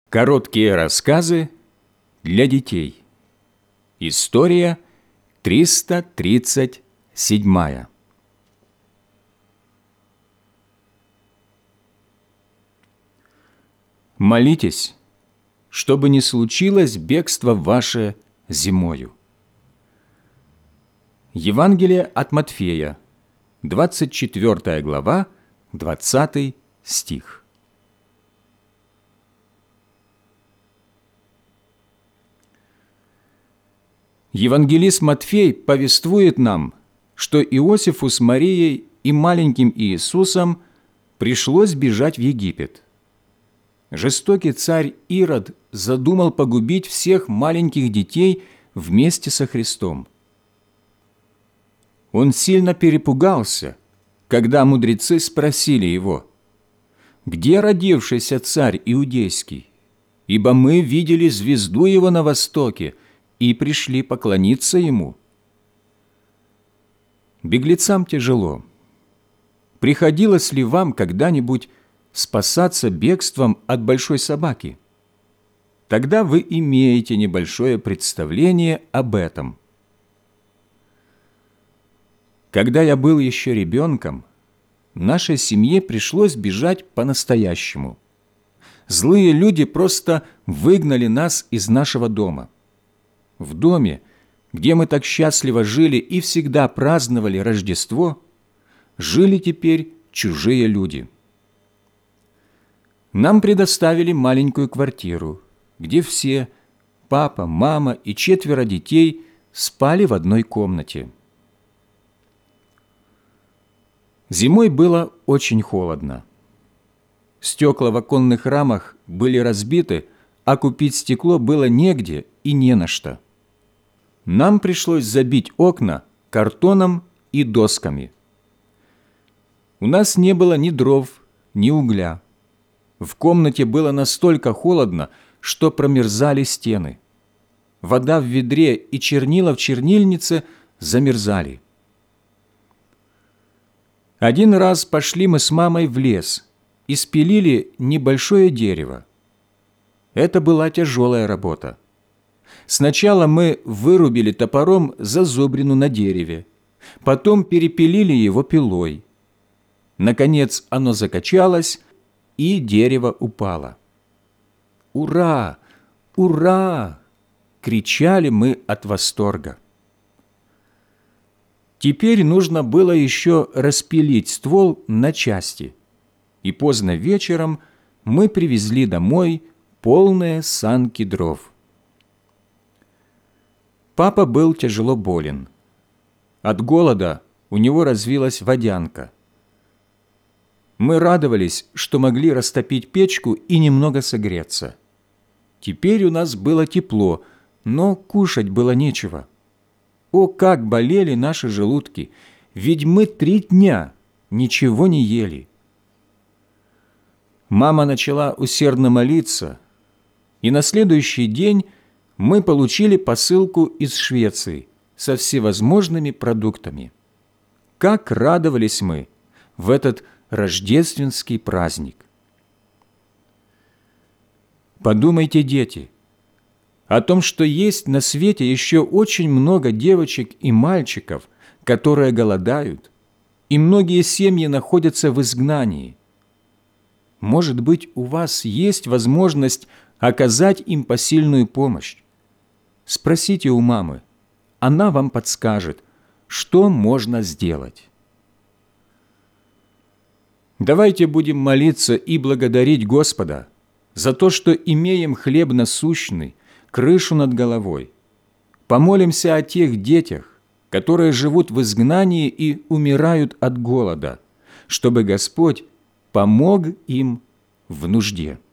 Короткие рассказы для детей. История 337. Молитесь, чтобы не случилось бегство ваше зимою. Евангелие от Матфея, 24 глава, 20 стих. Евангелист Матфей повествует нам, что Иосифу с Марией и маленьким Иисусом пришлось бежать в Египет. Жестокий царь Ирод задумал погубить всех маленьких детей вместе со Христом. Он сильно перепугался, когда мудрецы спросили его: «Где родившийся царь Иудейский? Ибо мы видели звезду его на востоке и пришли поклониться ему». Беглецам тяжело. Приходилось ли вам когда-нибудь спасаться бегством от большой собаки? Тогда вы имеете небольшое представление об этом. Когда я был еще ребенком, нашей семье пришлось бежать по-настоящему. Злые люди просто выгнали нас из нашего дома. В доме, где мы так счастливо жили и всегда праздновали Рождество, жили теперь чужие люди. Нам предоставили маленькую квартиру, где все, папа, мама и 4 детей, спали в одной комнате. Зимой было очень холодно. Стекла в оконных рамах были разбиты, а купить стекло было негде и не на что. Нам пришлось забить окна картоном и досками. У нас не было ни дров, ни угля. В комнате было настолько холодно, что промерзали стены. Вода в ведре и чернила в чернильнице замерзали. Один раз пошли мы с мамой в лес и спилили небольшое дерево. Это была тяжелая работа. Сначала мы вырубили топором зазубрину на дереве, потом перепилили его пилой. Наконец оно закачалось, и дерево упало. «Ура! Ура!» – кричали мы от восторга. Теперь нужно было еще распилить ствол на части, и поздно вечером мы привезли домой полные санки дров. Папа был тяжело болен. От голода у него развилась водянка. Мы радовались, что могли растопить печку и немного согреться. Теперь у нас было тепло, но кушать было нечего. О, как болели наши желудки! Ведь мы 3 дня ничего не ели. Мама начала усердно молиться, и на следующий день мы получили посылку из Швеции со всевозможными продуктами. Как радовались мы в этот рождественский праздник! Подумайте, дети, о том, что есть на свете еще очень много девочек и мальчиков, которые голодают, и многие семьи находятся в изгнании. Может быть, у вас есть возможность оказать им посильную помощь. Спросите у мамы, она вам подскажет, что можно сделать. Давайте будем молиться и благодарить Господа за то, что имеем хлеб насущный, крышу над головой. Помолимся о тех детях, которые живут в изгнании и умирают от голода, чтобы Господь помог им в нужде.